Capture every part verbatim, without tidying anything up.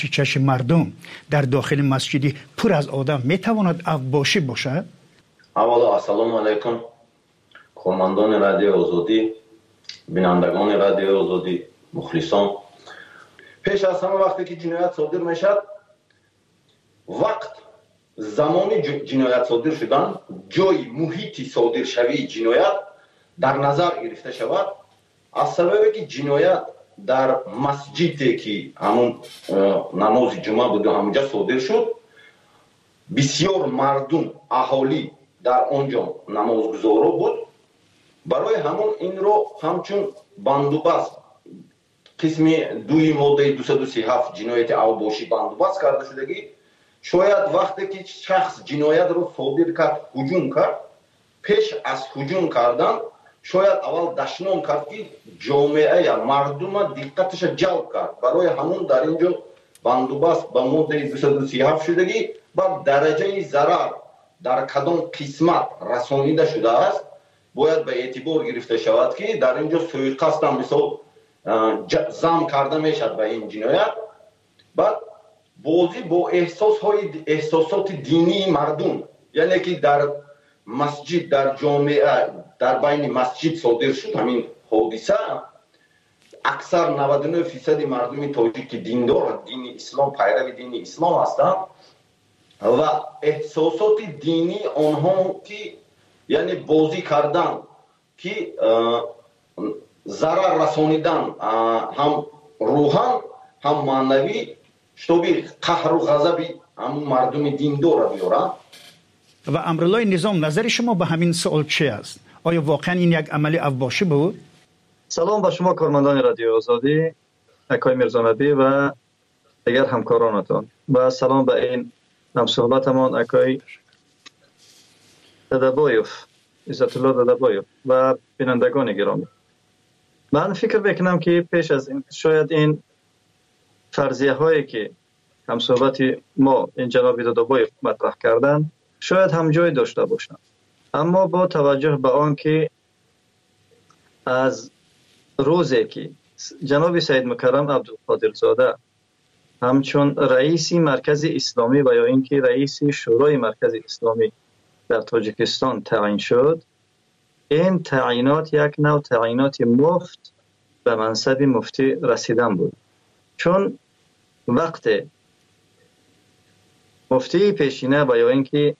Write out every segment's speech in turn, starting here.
چشم مردم در داخل مسجدی پر از آدم میتواند اوباشی باشد؟ اولا السلام علیکم کماندان رادیو آزادی، بینندگان رادیو آزادی، مخلصان. پیش از همه وقتی که جنایت صادر میشد، وقت زمان جنایت صادر شدن، جای محیطی صادر شوی جنایت در نظر گرفته شود. از سببی که جنایت در مسجدی که همون نماز جمعه بود و همونجا صادر شد، بسیار مردم اهالی در آنجا نمازگزارا بود. برای همون این رو همچون بندوبست قسم دوی ماده دویست و سی و هفت جنایت اوباشی بندوبست کرده شدگی، شاید وقتی که شخص جنایت رو صادر کرد هجوم کرد، پیش از هجوم کردن شاید اول دشنام کرد که جامعه یا مردم دقتش جلب کرد. برای همون در اینجا بندوبست با ماده دویست و سی و هفت شدگی با درجه ضرر در کدام قسمت رسانیده شده است باید به اعتبار گرفته شود که در اینجا سوءقصد هم مثال زم کرده میشد به این جنایت. بعد بازی با احساس های احساسات دینی مردم، یعنی که در مسجد در جامعه در بین مسجد صادر شد همین حادثه، اکثر نود و نه درصد مردم تاجیک دیندار دین اسلام پیرو دین اسلام هستند و احساسات دینی آنها که یعنی بازی کردن که ضرر رسانیدن هم روحان هم معنوی شبیه قهر و غضب هم مردم دیندار را بیارن. و امرالله نظام، نظر شما به همین سوال چی است؟ آیا واقعا این یک عملی اوباشی بود؟ سلام به شما کارمندان رادیو آزادی، اکای میرزانبی و دیگر همکارانتان، و سلام به این هم صحبتمان اکای دادابایوف، عزت الله دادابایوف و بینندگان گرامی. من فکر میکنم که پیش از این شاید این فرضیه هایی که هم صحبت ما این جناب دادابایوف مطرح کردن شاید هم جای داشته باشند، اما با توجه به آن که از روزی که جناب سید مکرم عبدالقادر زاده همچون رئیس مرکز اسلامی و یا اینکه رئیس شورای مرکز اسلامی در تاجیکستان تعیین شد، این تعیینات یک نوع تعیینات مفت به منصب مفتی رسیدن بود. چون وقت مفتی پیشینه و یا اینکه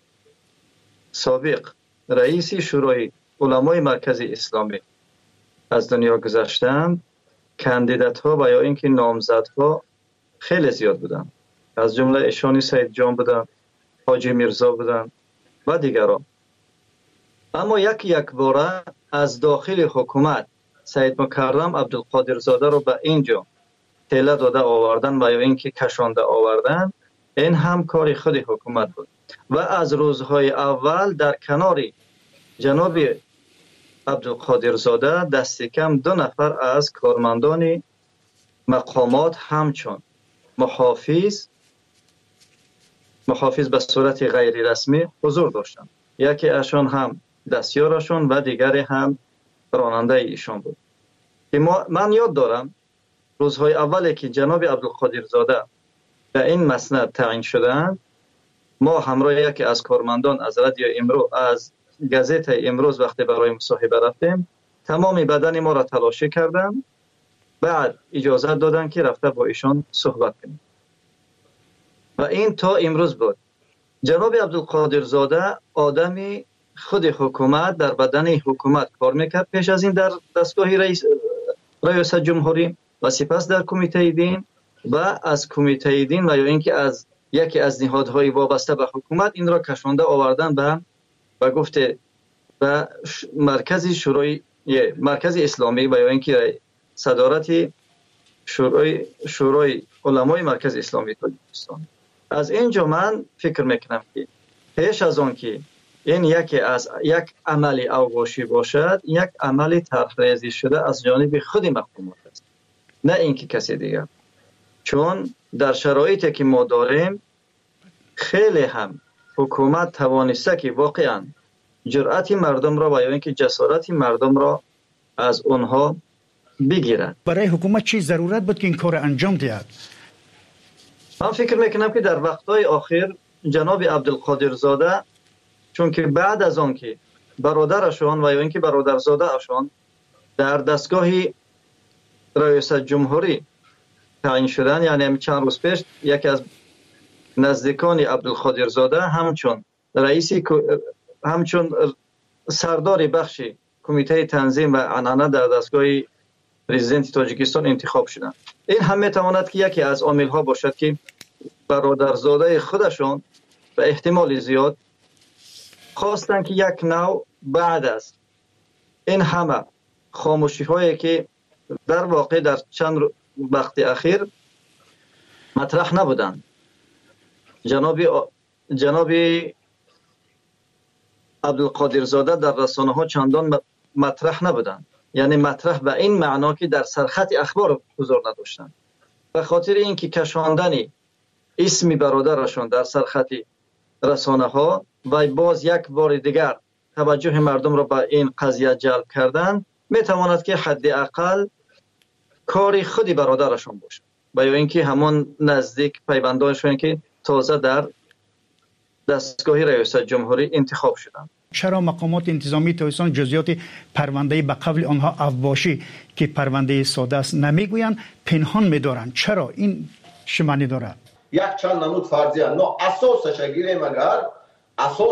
سابق رئیس شورای علمای مرکز اسلامی از دنیا گذشتند، کاندیدات ها و یا اینکه نامزدها خیلی زیاد بودند، از جمله ایشانی سید جان بودن، حاجی میرزا بودن و دیگران. اما یک یک باره از داخل حکومت سید مکرم عبدالقادر زاده رو به اینجا تله داده آوردن و یا اینکه کشانده آوردن، این هم کار خود حکومت بود. و از روزهای اول در کنار جناب عبدالقادر زاده دست کم دو نفر از کارمندان مقامات همچون محافظ محافظ به صورت غیر رسمی حضور داشتند. یکی اشان هم دستیارشون و دیگری هم راننده ایشان بود. که ما من یاد دارم روزهای اولی که جناب عبدالقادر زاده به این مسند تعیین شدند، ما همراه یکی از کارمندان از رادیو امروز از گازت امروز وقتی برای مصاحبه رفتیم، تمام بدن ما را تلاشی کردند، بعد اجازه دادن که رفته با ایشان صحبت کنیم و این تا امروز بود. جناب عبدالقادر زاده آدمی خود حکومت در بدن حکومت کار میکرد، پیش از این در دستگاه رئیس ریاست جمهوری و سپس در کمیته دین و از کمیته دین و یا اینکه از یکی از نهادهای وابسته به حکومت این را کشانده آوردن به و گفته به مرکز شورای مرکز اسلامی و یا اینکه صدارت شورای شورای علمای مرکز اسلامی تاجیکستان. از اینجا من فکر میکنم که پیش از آن که این یکی از یک عملی اوباشی باشد، یک عملی طرح‌ریزی شده از جانب خود مقامات است، نه اینکه کسی دیگر. چون در شرایطی که ما داریم خیلی هم حکومت توانسته که واقعا جرأت مردم را و یا اینکه جسارت مردم را از اونها بگیرد. برای حکومت چی ضرورت بود که این کار انجام دهد؟ من فکر میکنم که در وقتهای آخر جناب عبدالقادر زاده، چون که بعد از آن که برادرشان و یا اینکه برادرزاده اشان در دستگاه رئیس جمهوری تعیین شدن، یعنی چند روز پیش یکی از نزدیکان عبدالقادر زاده همچون رئیس همچون سردار بخش کمیته تنظیم و عنعنه در دستگاه پرزیدنت تاجیکستان انتخاب شدند. این هم میتواند که یکی از عامل ها باشد که برادرزاده خودشان به احتمال زیاد خواستند که یک نوع بعد از این همه خاموشی هایی که در واقع در چند وقت اخیر مطرح نبودند، جناب جناب عبدالقادر زاده در رسانه ها چندان مطرح نبودند، یعنی مطرح به این معنا که در سرخط اخبار حضور نداشتند. به خاطر اینکه کشاندن اسم برادرشان در سرخط رسانه ها و باز یک بار دیگر توجه مردم را به این قضیه جلب کردن، میتواند که حداقل کاری خودی برادرشان باشد و یا اینکه همان نزدیک پیوندانشان که تازه در دستگاه رئیس جمهوری انتخاب شدند. چرا مقامات انتظامی تاجیکستان جزئیات پرونده به قول آنها افباشی که پرونده ساده است نمیگویند، پنهان می‌دارند؟ چرا این چه معنی دارد؟ یک چند نمود فرضیه نو اساسش گیریم اگر اساس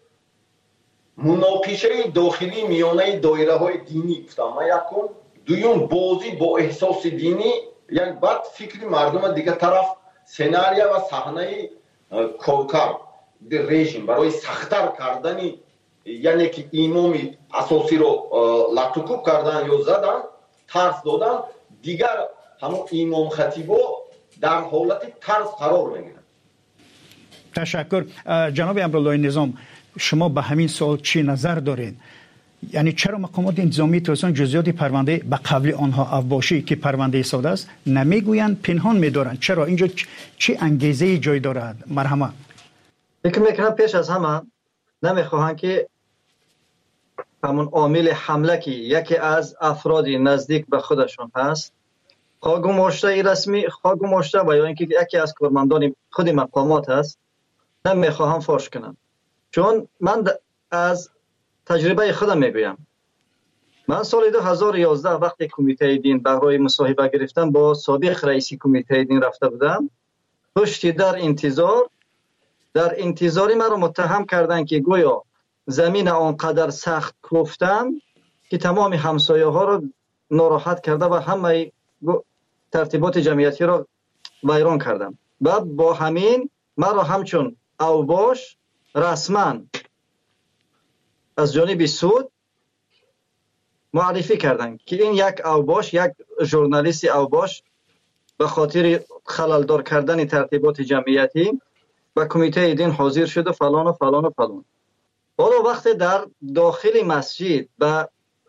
مناقشه داخلی میانه دایره های دینی گفتم یکم، دویم بازی با احساس دینی، یک بعد فکر مردم دیگه طرف سناریو و صحنه کوکب رژیم برای سخت‌تر کردن، یعنی که امام اساسی رو لطکوب کردن یا زدن، ترس دادن، دیگر همون امام خطیبو در حالت ترس قرار میگیرن. تشکر. جناب امرالله نظام، شما به همین سوال چی نظر دارید؟ یعنی چرا مقامات انتظامی تاجیکستان جزئیات پرونده به قول آنها افباشی که پرونده ساده است نمیگویند، پنهان می‌دارند؟ چرا اینجا چی انگیزه جای دارد؟ مرحمت. فکر میکنم پیش از همه نمیخواهند که همون عامل حمله که یکی از افراد نزدیک به خودشون هست، خواه گماشته رسمی خواه گماشته و یا اینکه یکی از کارمندان خود مقامات هست، نمیخواهم فاش کنم. چون من از تجربه خودم میگویم، من سال دو هزار و یازده وقتی کمیته دین برای مصاحبه گرفتم با سابق رئیس کمیته دین رفته بودم، پشتی در انتظار در انتظاری من رو متهم کردن که گویا زمین آنقدر سخت کوفتم که تمام همسایه ها رو ناراحت کرده و همه ترتیبات جمعیتی رو ویران کردم و با همین من رو همچون اوباش رسما از جانب سود معرفی کردن که این یک اوباش، یک ژورنالیست اوباش به خاطر خللدار کردن ترتیبات جمعیتی و کمیته دین حاضر شد و فلان و فلان و فلان. حالا وقتی در داخل مسجد به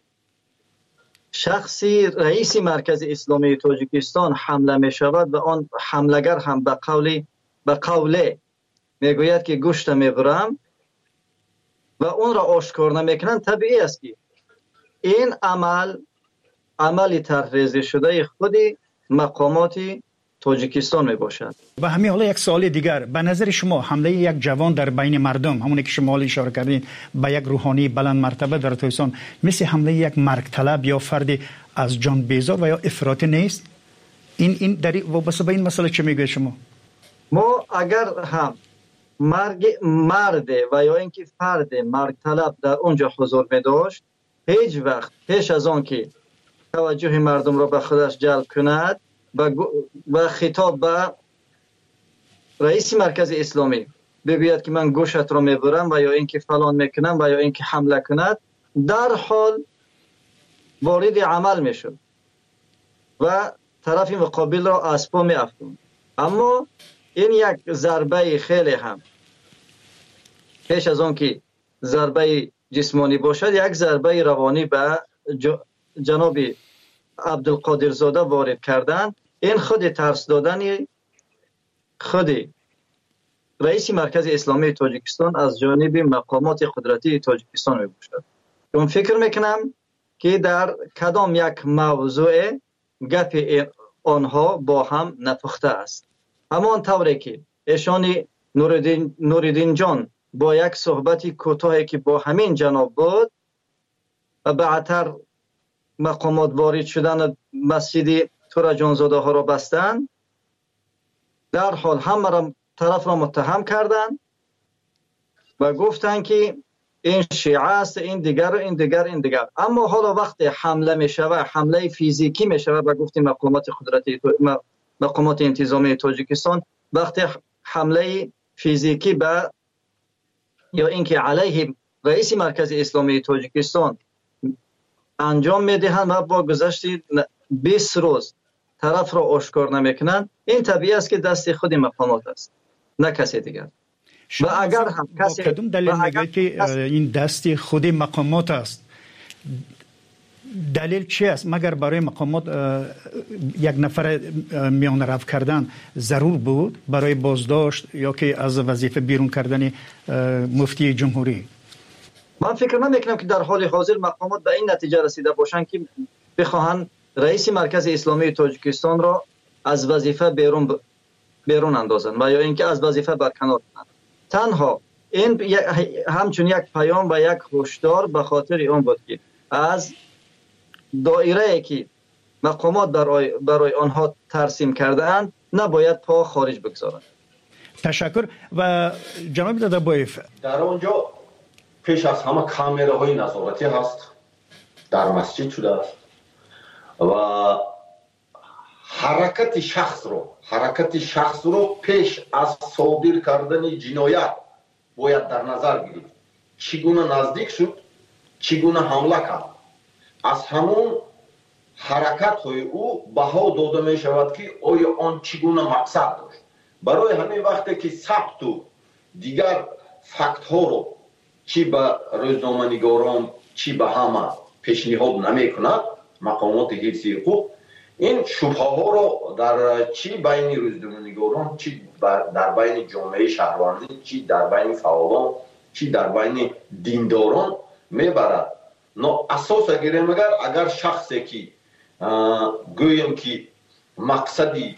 شخصی رئیس مرکز اسلامی تاجیکستان حمله می شود و آن حملگر هم به قولی به قوله میگوید که گوشت میبرم و اون را آشکار نمیکنن، طبیعی است که این عمل عملی طرحریزی شده خود مقامات تاجیکستان می باشد. و همین حالا یک سوال دیگر، به نظر شما حمله یک جوان در بین مردم، همونی که شما اشاره کردین به یک روحانی بلند مرتبه در تاجیکستان، مثل حمله یک مرگ طلب یا فرد از جان بیزار و یا افراطی نیست؟ این این در وابسته به این مسئله چه میگه شما؟ ما اگر هم مرگ مرد و یا اینکه فرد مرگ طلب در اونجا حضور می داشت، هیچ وقت پیش از آن که توجه مردم را به خودش جلب کند و خطاب به رئیس مرکز اسلامی بگوید که من گوشت را میبرم و یا اینکه فلان میکنم و یا اینکه حمله کند، در حال وارد عمل میشد و طرف مقابل را از پا میافتوند. اما این یک ضربه خیلی هم پیش از آن که ضربه جسمانی باشد، یک ضربه روانی به جناب عبدالقادر زاده وارد کردن. این خود ترس دادن خود رئیس مرکز اسلامی تاجیکستان از جانب مقامات قدرتی تاجیکستان می باشد. چون فکر میکنم که در کدام یک موضوع گپ آنها با هم نپخته است. همان طوری که ایشان نوردین نوردین جان با یک صحبتی کوتاهی که با همین جناب بود و بعدتر مقامات وارد شدن مسجد تورا جانزاده ها را بستن، در حال همه را طرف را متهم کردند و گفتند که این شیعه است، این دیگر این دیگر این دیگر. اما حالا وقتی حمله می شود، حمله فیزیکی می شود و گفتیم مقامات قدرتی مقامات انتظامی تاجیکستان وقتی حمله فیزیکی به یا اینکه علیه رئیس مرکز اسلامی تاجیکستان انجام میدهند و با گذشت بیست روز طرف را آشکار نمیکنند، این طبیعی است که دست خود مقامات است، نه کسی دیگر. و اگر هم کسی کدوم دلیل میگه که این دست خود مقامات است؟ دلیل چی است؟ مگر برای مقامات یک نفر میان رفت کردن ضرور بود برای بازداشت یا که از وظیفه بیرون کردن مفتی جمهوری؟ من فکر نمیکنم که در حال حاضر مقامات به این نتیجه رسیده باشند که بخواهند رئیس مرکز اسلامی تاجیکستان را از وظیفه بیرون ب... بیرون اندازند و یا اینکه از وظیفه برکنار کنند. تنها این همچون یک پیام و یک هشدار به خاطر اون بود که از دایره ای که مقامات برای, برای آنها ترسیم کرده اند نباید پا خارج بگذارند. تشکر. و جناب دادابایف، در آنجا پیش از همه کامراهای نظارتی هست، در مسجد شده است و حرکت شخص رو حرکت شخص رو پیش از صادر کردن جنایت باید در نظر گیرید. چگونه نزدیک شد، چگونه حمله کرد، از همون حرکت های او بها داده می شود که آیا آن چگونه مقصد داشت. برای همین وقتی که ثبت و دیگر فکت ها رو چی به روزنامه‌نگاران چی به همه پیشنهاد نمی کند مقامات حفظی حقوق، این شبهه ها رو در چی بین روزنامه‌نگاران چی در بین جامعه شهروندی چی در بین فعالان چی در بین دینداران میبرد. نه اساس گیریم اگر اگر شخصی که گویم که مقصدی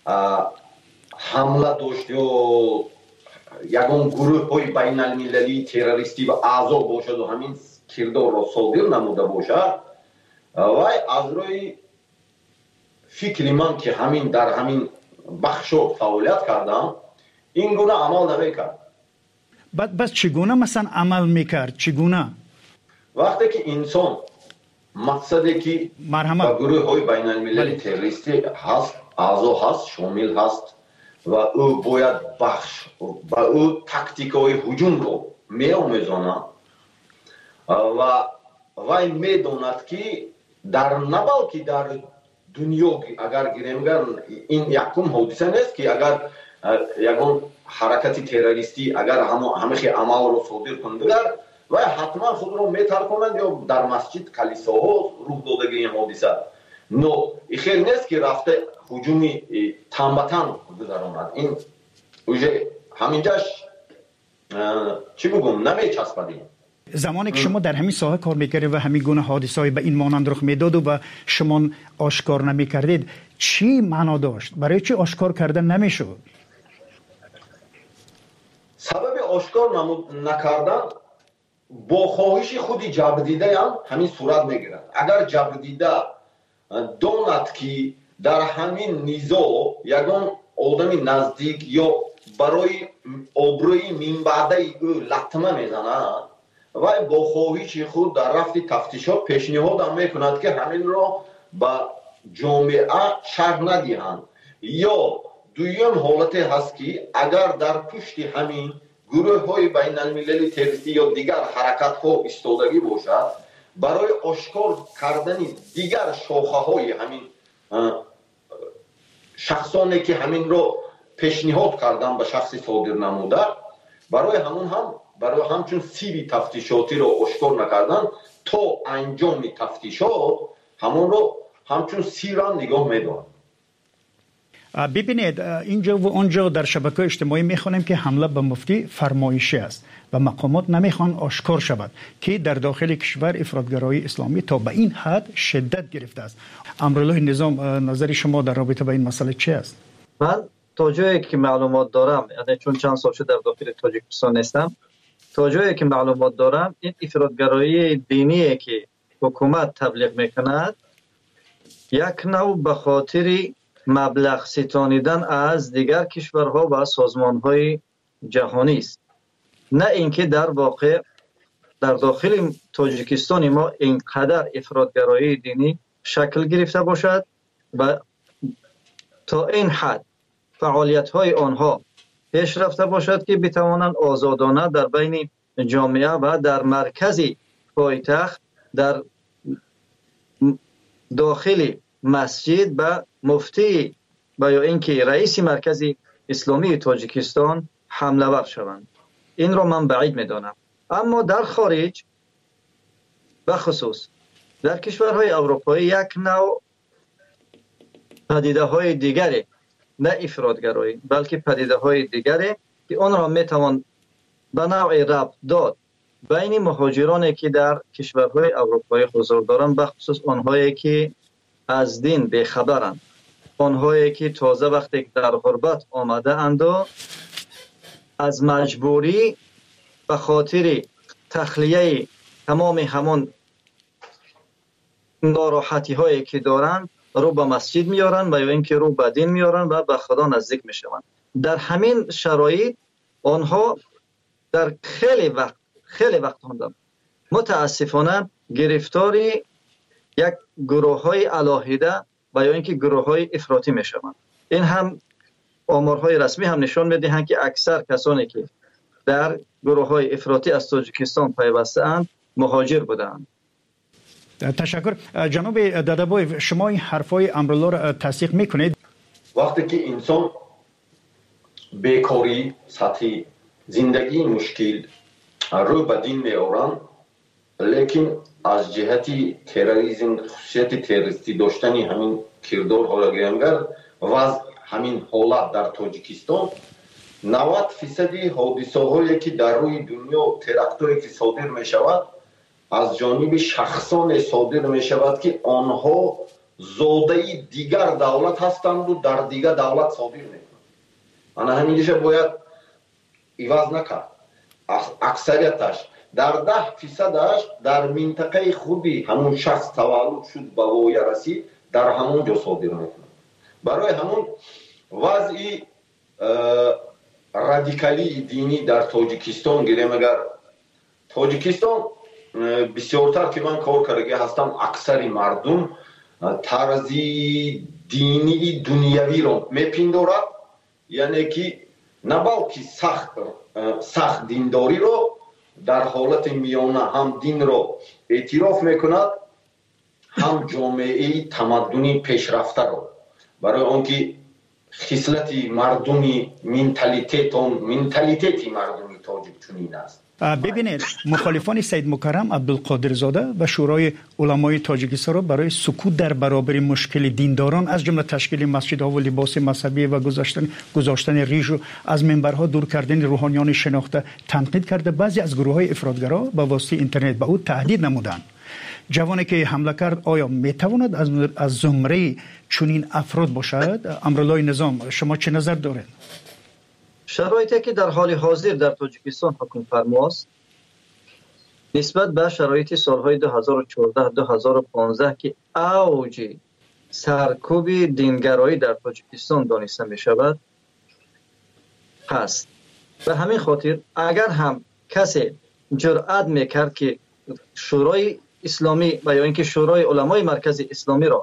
حمله داشت یا یگان گروه های بین المللی تروریستی و اعضا باشد و همین کردار را صادر نموده باشد و از روی فکر من که همین در همین بخش فعالیت کردم این گونه عمل نمیکرد. بعد بس چگونه مثلا عمل میکرد؟ چگونه؟ وقتی که انسان مقصدی که با گروه های بین المللی تروریستی هست، اعضا هست، شامل هست و او باید بخش با او تاکتیک های هجوم رو می آموزاند و وی می داند که در نبال که در دنیا اگر گیریم این یکم حادثه نیست که اگر یکم حرکت تروریستی اگر همه خی عمل رو صادر کنند و حتما خود رو میتر کنند یا در مسجد کلیساها روح دادگی این حادثه. نو این خیلی نیست که رفته هجومی تنبتن گذراند. این اوجه همینجاش چی بگم نمیچسبدیم. زمانی که شما در همین ساحه کار میکردید و همین گونه حادثه‌ای به این مانند رخ میداد و شما آشکار نمیکردید، چی معنا داشت؟ برای چی آشکار کردن نمیشد؟ سبب آشکار نکردن با خواهش خودی جبردیده هم همین صورت میگیرد. اگر جبردیده داند که در همین نیزا یگان آدمی نزدیک یا برای آبروی منبعده او لطمه میزند و با خواهش خود در رفت تفتیشات پیشنهاد هم میکند که همین را به جامعه شرح ندهند. یا دویم حالت هست که اگر در پشت همین گروه های بین المللی تروریستی یا دیگر حرکت ها ایستادگی باشد برای آشکار کردن دیگر شاخه های همین شخصانی که همین را پیشنهاد کردن به شخص صادر نموده برای همون هم برای همچون سیری تفتیشاتی را آشکار نکردن تا انجام تفتیشات همون را همچون سیران نگاه میدارن. ببینید اینجا و اونجا در شبکه اجتماعی میخوانیم که حمله به مفتی فرمایشی است و مقامات نمیخوان آشکار شود که در داخل کشور افراطگرایی اسلامی تا به این حد شدت گرفته است. امرالله نظام، نظر شما در رابطه با این مسئله چی است؟ من تا جایی که معلومات دارم، یعنی چون چند سال شده در داخل تاجیکستان نیستم، تا جایی که معلومات دارم این افراطگرایی دینی که حکومت تبلیغ میکند یک نوع به خاطر مبلغ ستانیدن از دیگر کشورها و سازمانهای جهانی است، نه اینکه در واقع در داخل تاجیکستان ما اینقدر افراطگرایی دینی شکل گرفته باشد و تا این حد فعالیت های آنها پیش رفته باشد که بتوانند آزادانه در بین جامعه و در مرکز پایتخت در داخل مسجد و مفتی و یا اینکه رئیس مرکز اسلامی تاجیکستان حمله ور شوند. این را من بعید میدانم. اما در خارج و خصوص در کشورهای اروپایی یک نوع پدیده های دیگری، نه افراطگرایی بلکه پدیده های دیگری که آن را میتوان به نوع ربط داد بین مهاجرانی که در کشورهای اروپایی حضور دارند، به خصوص آنهایی که از دین بیخبرند، آنهایی که تازه وقتی در غربت آمده اند و از مجبوری به خاطر تخلیه تمام همون ناراحتی هایی که دارند رو به مسجد میارن و یا اینکه رو به دین میارن و به خدا نزدیک میشوند. در همین شرایط آنها در خیلی وقت خیلی وقت هستند متاسفانه گرفتاری یک گروه های علاهیده و یا اینکه گروه های افراطی میشوند. این هم آمارهای رسمی هم نشان میدهند که اکثر کسانی که در گروه های افراطی از تاجیکستان پیوسته اند مهاجر بودند. تشکر. جناب دادابای، شما این حرفای امرالله را تصدیق میکنید؟ وقتی که انسان بیکاری، سطح زندگی مشکل رو به دین میارن، لیکن از جهتی تروریسم، خصوصیت تروریستی داشتن همین کردار حالاگیرانگر و همین حالت در تاجیکستان نود فیصدی حادثه هایی که در روی دنیا ترکتوری که صادر می شود از جانب شخصان صادر می شود که آنها زاده دیگر دولت هستند و در دیگر دولت صادر می کنند. آنها همیشه باید ایواز نکرد. اکثریتش در ده فیصدش در منطقه خودی همون شخص تولد شد به وایه رسید در همون جا صادر می کنند. برای همون وضعی رادیکالی دینی در تاجیکستان گیریم، اگر تاجیکستان بسیارتر که من کار کرده هستم اکثر مردم طرزی دینی دنیوی رو میپندارد، یعنی که نه بلکه سخت سخت دینداری رو در حالت میانه هم دین رو اعتراف میکند، هم جامعه تمدنی پیشرفته رو، برای آنکه خصلت مردمی منتالیتت منتالیتتی مردمی تاجیک چنین است. ببینید، مخالفان سید مکرم عبدالقادر زاده و شورای علمای تاجیکستان را برای سکوت در برابر مشکل دینداران از جمله تشکیل مسجدها و لباس مذهبی و گذاشتن گذاشتن ریش و از منبرها دور کردن روحانیان شناخته تنقید کرده. بعضی از گروه‌های افراطگرا با واسطه اینترنت به او تهدید نمودند. جوانی که حمله کرد آیا میتواند از از زمره چنین افراد باشد؟ امرالله نظام، شما چه نظر دارید؟ شرایطی که در حال حاضر در تاجیکستان حکم فرماست نسبت به شرایط سالهای دو هزار و چهارده دو هزار و پانزده که اوج سرکوب دینگرایی در تاجیکستان دانسته می شود هست. به همین خاطر اگر هم کسی جرأت میکرد که شورای اسلامی و یا اینکه شورای علمای مرکز اسلامی را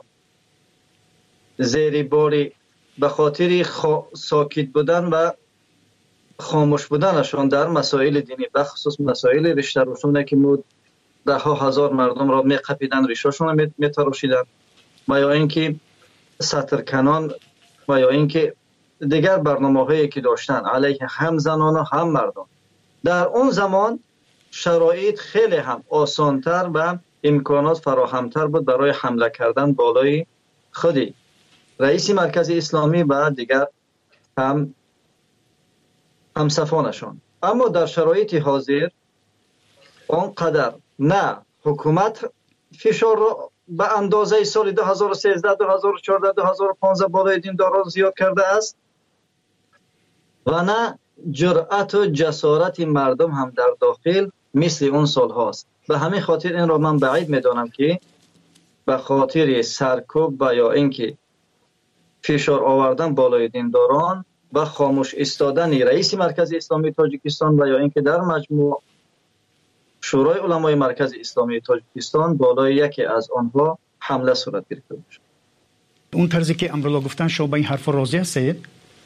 زیر باری به خاطر خا... ساکت بودن و خاموش بودنشان در مسائل دینی، به خصوص مسائل ریشه روشونه که مود ده ها هزار مردم را میقپیدن، ریشاشون میتراشیدن و یا اینکه سطرکنان و یا اینکه دیگر برنامه‌هایی که داشتن علیه هم زنان و هم مردم، در اون زمان شرایط خیلی هم آسانتر و امکانات فراهمتر بود برای حمله کردن بالای خودی رئیس مرکز اسلامی و دیگر هم همصفانشان. اما در شرایط حاضر آنقدر نه حکومت فشار را به اندازه سال دو هزار و سیزده دو هزار و چهارده دو هزار و پانزده بالای دینداران زیاد کرده است و نه جرأت و جسارت مردم هم در داخل مثل اون سال هاست. به همین خاطر این را من بعید میدانم که به خاطر سرکوب و یا اینکه فشار آوردن بالای دینداران و خاموش ایستادن رئیس مرکز اسلامی تاجیکستان و یا اینکه در مجموع شورای علمای مرکز اسلامی تاجیکستان بالای یکی از آنها حمله صورت گرفته باشد. اون طرزی که امروز گفتن شما به این حرف راضی هستید؟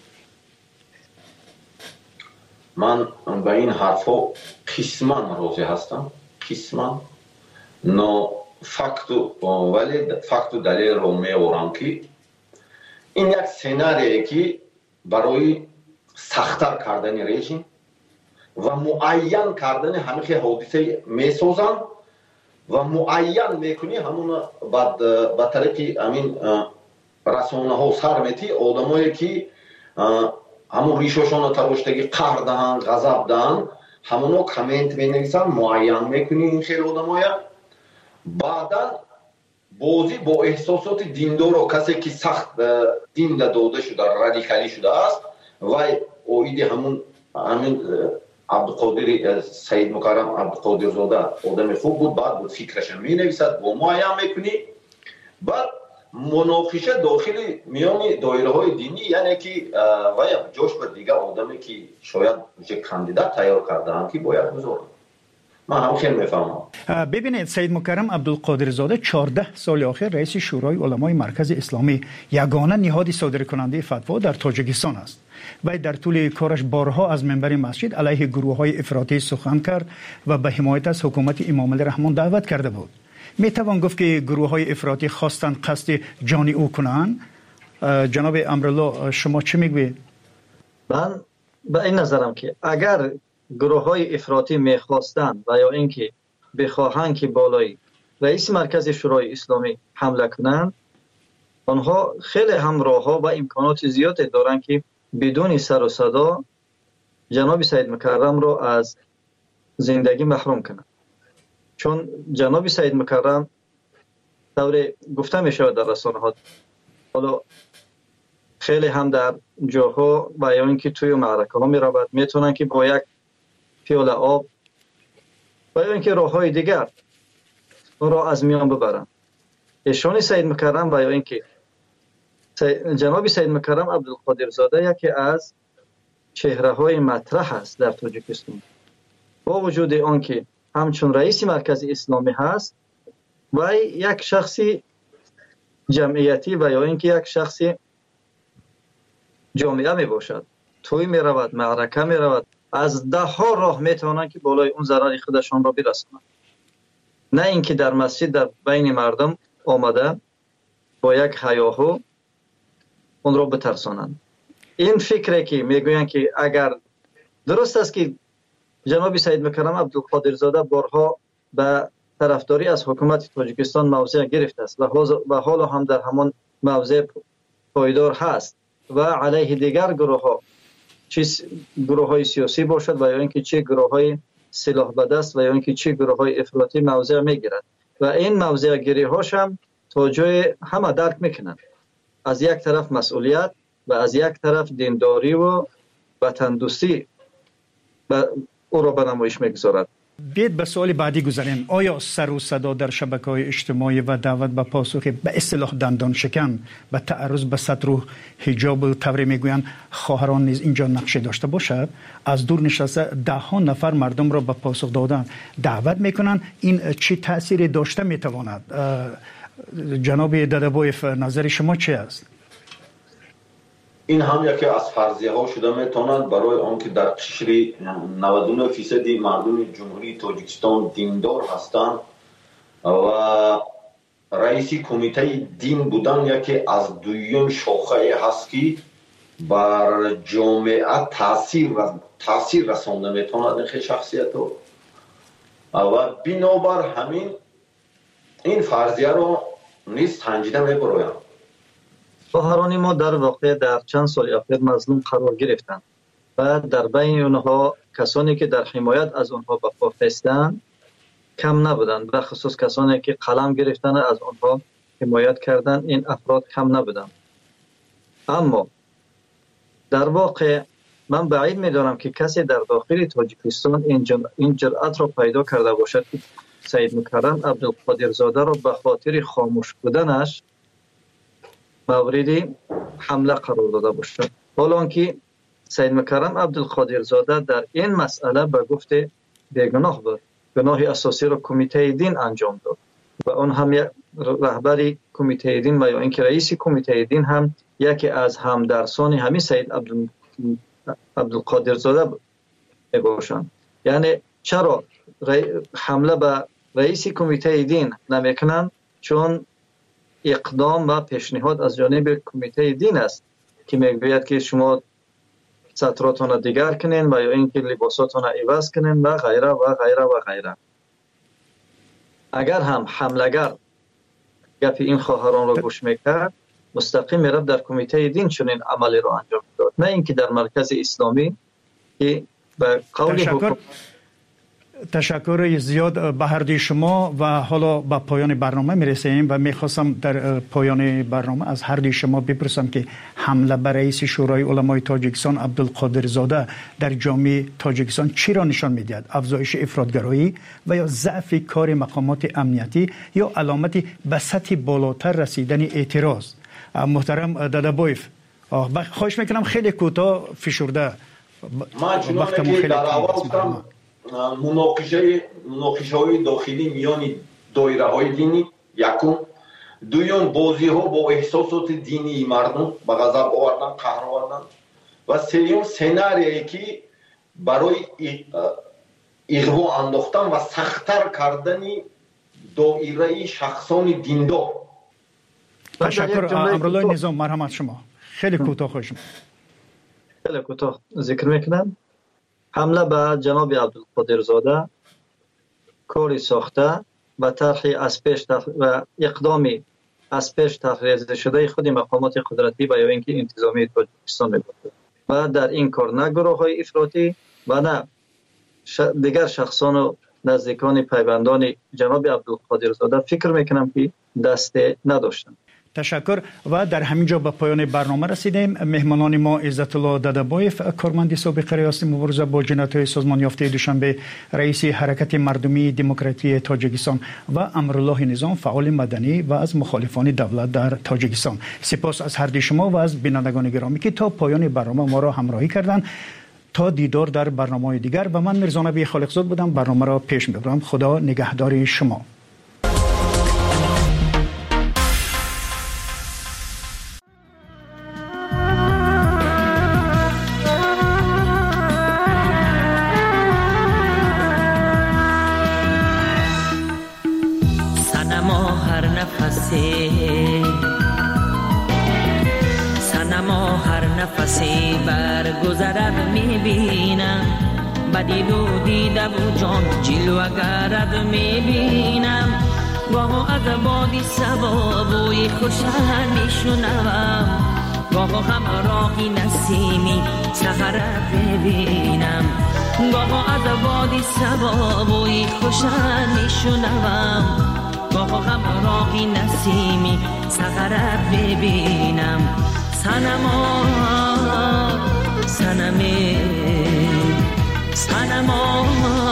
من به این حرفا قسما راضی هستم، قسما نه فقط ولی فقط دلیل رو میورم که این یک سناریه که برای سخت‌تر کردن رژیم و معین کردن همه حادثه میسازن و معین میکنی همون بعد به طریق همین رسانه ها سر میتی آدمایی که همون ریششون تراشتگی قهر دهن غضب دهن همونو کامنت مینویسن معین میکنی این خیلی آدمایی بعدا بازی با احساسات دیندار و کسی که سخت دین داده شده رادیکالی شده است و اوید همون همین عبدالقادر سید مکرم عبدالقادر زاده آدم خوب بود، بعد بود فکرش می نویسد با معین میکنی بعد مناقشه داخل میان دایره های دینی یعنی که و جوش به دیگه آدمی که شاید یک کاندیدات تیار کردن که باید بذارن. من هم خیلی میفهمم. ببینید سید مکرم عبدالقادر زاده چهارده سال آخر رئیس شورای علمای مرکز اسلامی یگانه نهاد صادر کننده فتوا در تاجیکستان است. و در طول کارش بارها از منبر مسجد علیه گروه های افراطی سخن کرد و به حمایت از حکومت امام علی رحمان دعوت کرده بود. می توان گفت که گروه های افراطی خواستند قصد جان او کنند. جناب امرالله شما چه میگوید؟ من به این نظرم که اگر گروه های افراطی میخواستند و یا اینکه بخواهند که بالای رئیس مرکز شورای اسلامی حمله کنند، آنها خیلی هم راه‌ها و امکانات زیادی دارند که بدون سر و صدا جناب سید مکرم را از زندگی محروم کنند. چون جناب سید مکرم طور گفته می شود در رسانه ها، حالا خیلی هم در جاها و یا اینکه توی معرکه ها می رود، میتونن که با یک پیاله آب و یا اینکه راه های دیگر اون را از میان ببرن. ایشان سید مکرم و یا اینکه جناب سید مکرم عبدالقادر زاده یکی از چهره های مطرح است در تاجیکستان، با وجود آنکه همچون رئیس مرکز اسلامی هست و یک شخصی جمعیتی و یا اینکه یک شخصی جامعه می باشد، توی می رود، معرکه می رود، از ده ها راه می توانند که بالای اون ضرر خودشان را برسانند، نه اینکه در مسجد در بین مردم آمده با یک هیاهو اون را بترسانند. این فکره که میگویند که اگر درست است که جناب سید مکرم عبدالقادر زاده بارها به طرفداری از حکومت تاجیکستان موضع گرفته است و حالا هم در همان موضع پایدار هست و علیه دیگر گروه ها، چه گروه های سیاسی باشد و یا اینکه چه گروه های سلاح به دست و یا اینکه چه گروه های افراطی موضع میگیرد و این موضع گیری هاش هم تا جای همه درک میکنند. از یک طرف مسئولیت و از یک طرف دینداری و وطن دوستی او را به نمایش میگذارد. بیاید به سوال بعدی گذاریم. آیا سر و صدا در شبکه‌های اجتماعی و دعوت به پاسخ به اصطلاح دندان شکن به تعرض به ستر و حجاب و طوری میگویند خواهران نیز اینجا نقشه داشته باشد؟ از دور نشسته ده ها نفر مردم را به پاسخ دادن دعوت میکنند. این چه تأثیری داشته میتواند؟ جناب ددبایف نظر شما چه است؟ این هم یکی از فرضیه ها شده میتواند برای آنکه در قشر نود و نه فیصد مردم جمهوری تاجیکستان دیندار هستند و رئیس کمیته دین بودن یکی از دویم شاخه هست که بر جامعه تاثیر تاثیر رسانده میتواند این شخصیت رو و بنابر همین این فرضیه رو نیز سنجیده میبرایم. خواهران ما در واقع در چند سال اخیر مظلوم قرار گرفتند و در بین اونها کسانی که در حمایت از اونها به پا خستند کم نبودند، به خصوص کسانی که قلم گرفتن از اونها حمایت کردند این افراد کم نبودند. اما در واقع من بعید میدانم که کسی در داخل تاجیکستان این جرأت را پیدا کرده باشد که سید مکرم عبدالقادر زاده را به خاطر خاموش بودنش مورد حمله قرار داده باشد، حالا که سید مکرم عبدالقادر زاده در این مسئله به گفت بیگناه بود. گناه اساسی را کمیته دین انجام داد و اون هم یک رهبر کمیته دین و یا اینکه رئیس کمیته دین هم یکی از همدرسان همین سید عبدال عبدالقادر زاده باشند. یعنی چرا حمله به رئیس کمیته دین نمیکنند؟ چون اقدام و پیشنهاد از جانب کمیته دین است که میگوید که شما سطراتون دیگر کنین و یا اینکه لباساتون عوض کنین و غیره و غیره و غیره. اگر هم حملگر گپ این خواهران را گوش میکرد مستقیم میرفت در کمیته دین چنین عملی را انجام داد، نه اینکه در مرکز اسلامی که به قول تشکر. تشکر زیاد به هر دوی شما و حالا به پایان برنامه میرسیم و میخواستم در پایان برنامه از هر دوی شما بپرسم که حمله بر رئیس شورای علمای تاجیکستان عبدالقادر زاده در جامعه تاجیکستان چی را نشان میدهد؟ افزایش افراطگرایی و یا ضعف کار مقامات امنیتی یا علامتی به سطح بالاتر رسیدن اعتراض؟ محترم دادابویف خواهش میکنم خیلی کوتاه فشرده. ما چنانه که در اول گفتم مناقشه مناقشه های داخلی میان دایره های دینی یکم، دوم بازی ها با احساسات دینی مردم به غضب آوردن، قهر آوردن و سوم سناریویی که برای اغوا انداختن و سخت‌تر کردن دایره شخصان دیندار. تشکر. امرالله نظام مرحمت شما. خیلی کوتاه خوشم. خیلی کوتاه ذکر میکنم. حمله به جناب عبدالقادر زاده کاری ساخته و طرح از پیش و اقدامی از پیش طرح شده خود مقامات قدرتی و یا اینکه انتظامی تاجیکستان می‌باشد و در این کار نه گروه‌های افراطی و نه ش... دیگر شخصان و نزدیکان پیوندان جناب عبدالقادر زاده فکر میکنم که دست نداشتند. تشکر. و در همینجا به پایان برنامه رسیدیم. مهمانان ما عزت الله دادابویف کارمند سابق ریاست مبارزه با جنایت‌های سازمان یافته دوشنبه، رئیس حرکت مردمی دموکراتی تاجیکستان و امرالله نظام فعال مدنی و از مخالفان دولت در تاجیکستان. سپاس از هر دوی شما و از بینندگان گرامی که تا پایان برنامه ما را همراهی کردند. تا دیدار در برنامه‌های دیگر و من میرزا نبی خالقزاد بودم برنامه را پیش میبرم. خدا نگهدار شما. سنما هر نفسی برگذرد میبینم، بدید و دیده و جان جلوه گرد میبینم، گاه از بادی سبا بوی خوشن میشنوم، گاه همراهی نسیمی سحرت میبینم، گاه از بادی سبا بوی خوشن میشنوم، گاه همراهی نسیمی سحرت ببینم. سنما سنمه سنما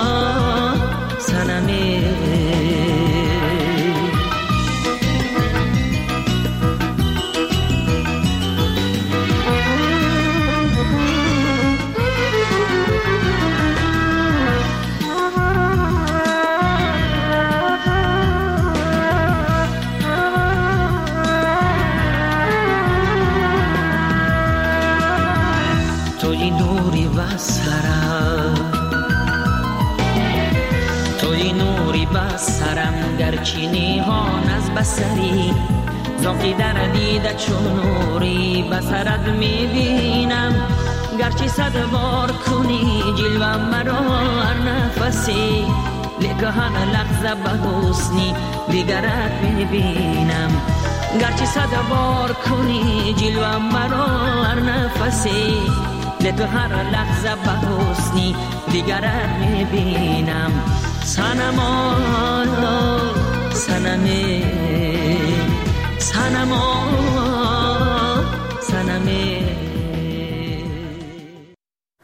سنمه توی نوری بسرم توی نوری بسرم گرچینی هان از بسری زاقی در دیده چون نوری بسرت میبینم، گرچی صد بار کنی جلوه مرا هر نفسی لیکه هر لحظه به حسنی دیگرت میبینم، گرچی صد بار کنی جلوه مرا هر نفسی لیکه هر لحظه به حسنی دیگرت میبینم. سنما سنمه سنما سنمه